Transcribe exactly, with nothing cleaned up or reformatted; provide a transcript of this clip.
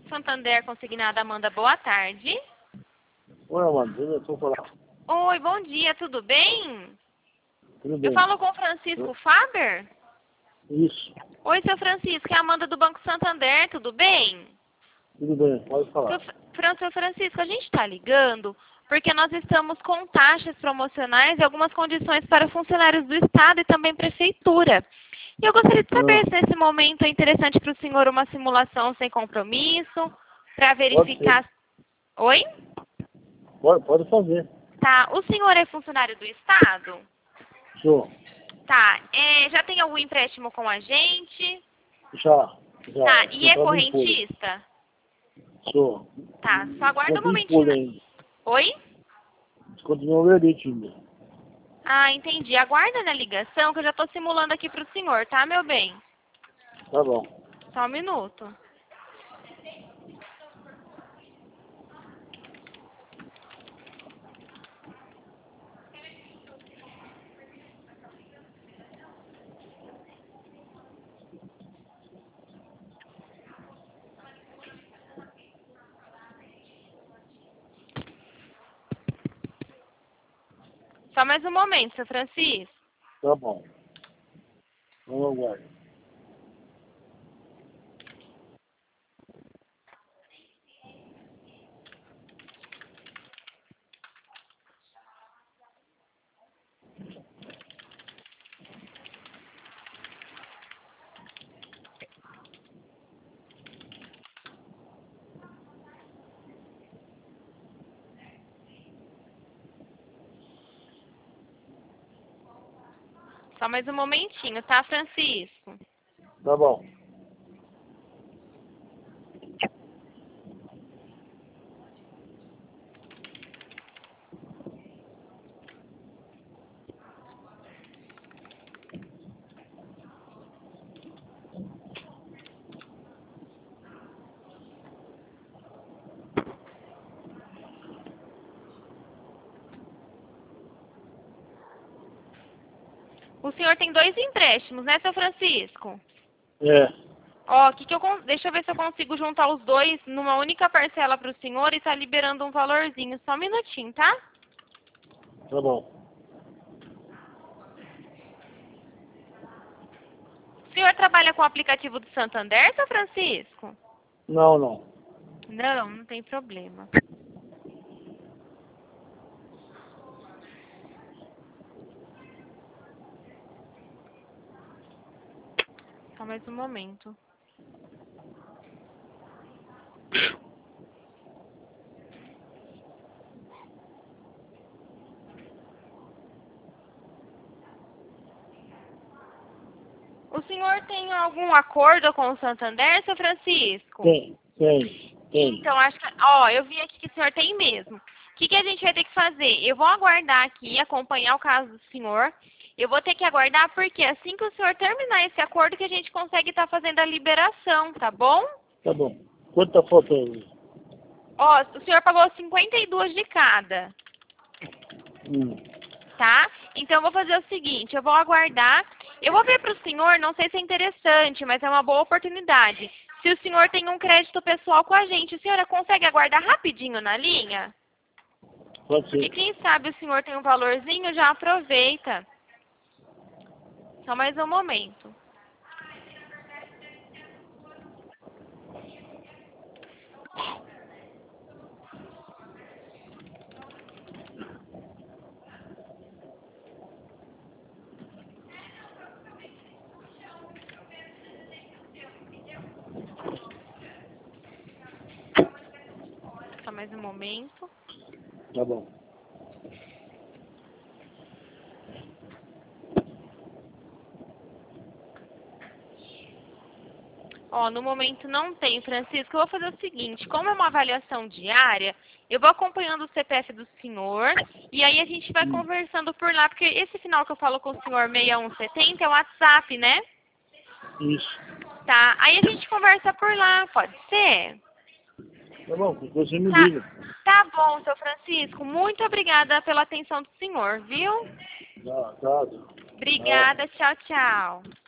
Santander consignada Amanda, boa tarde. Oi, Amanda, eu estou falando. Oi, bom dia, tudo bem? Tudo bem? Eu falo com o Francisco Faber? Isso, Oi, seu Francisco, é a Amanda do Banco Santander, tudo bem? tudo bem, pode falar. Seu, Fran- seu Francisco, a gente está ligando porque nós estamos com taxas promocionais e algumas condições para funcionários do Estado e também Prefeitura. E eu gostaria de saber se nesse momento é interessante para o senhor uma simulação sem compromisso, para verificar... Oi? Pode, pode fazer. Tá, o senhor é funcionário do Estado? Sou. Tá, é, já tem algum empréstimo com a gente? Já, já. Tá, e é Sentado em folha. correntista? Sou. Tá, só aguarda um Desconto em folha momentinho. ainda. Oi? Desconto no verete ainda. Ah, entendi. Aguarda na ligação que eu já tô simulando aqui pro senhor, tá, meu bem? Tá bom. Só um minuto. Só mais um momento, seu Francisco. Tá bom. Vamos aguardar. Só mais um momentinho, tá, Francisco? Tá bom. O senhor tem dois empréstimos, né, seu Francisco? É, Ó, que que eu, con- deixa eu ver se eu consigo juntar os dois numa única parcela pro senhor e tá liberando um valorzinho. Só um minutinho, tá? tá bom. O senhor trabalha com o aplicativo do Santander, seu Francisco? Não, não. Não, não tem problema. Só mais um momento. O senhor tem algum acordo com o Santander, seu Francisco? Tem, tem, tem. Então, acho que... Ó, eu vi aqui que o senhor tem mesmo. O que, que a gente vai ter que fazer? Eu vou aguardar aqui, acompanhar o caso do senhor. Eu vou ter que aguardar porque assim que o senhor terminar esse acordo que a gente consegue estar fazendo a liberação, tá bom? Tá bom. Quanto tá faltando? Ó, o senhor pagou cinquenta e duas de cada, Hum. tá? Então, eu vou fazer o seguinte, eu vou aguardar. Eu vou ver para o senhor, não sei se é interessante, mas é uma boa oportunidade. Se o senhor tem um crédito pessoal com a gente, a senhora consegue aguardar rapidinho na linha? Pode E ser. quem sabe o senhor tem um valorzinho, já aproveita. Só mais um momento. Só mais um momento. Tá bom. Ó, no momento não tem, Francisco. Eu vou fazer o seguinte, como é uma avaliação diária, eu vou acompanhando o C P F do senhor e aí a gente vai Hum. conversando por lá, porque esse final que eu falo com o senhor seis um sete zero é o WhatsApp, né? Isso. Tá, aí a gente conversa por lá, pode ser? Tá bom, você me Tá, liga. tá bom, seu Francisco. Muito obrigada pela atenção do senhor, viu? Tá, tá. Obrigada, tchau, tchau.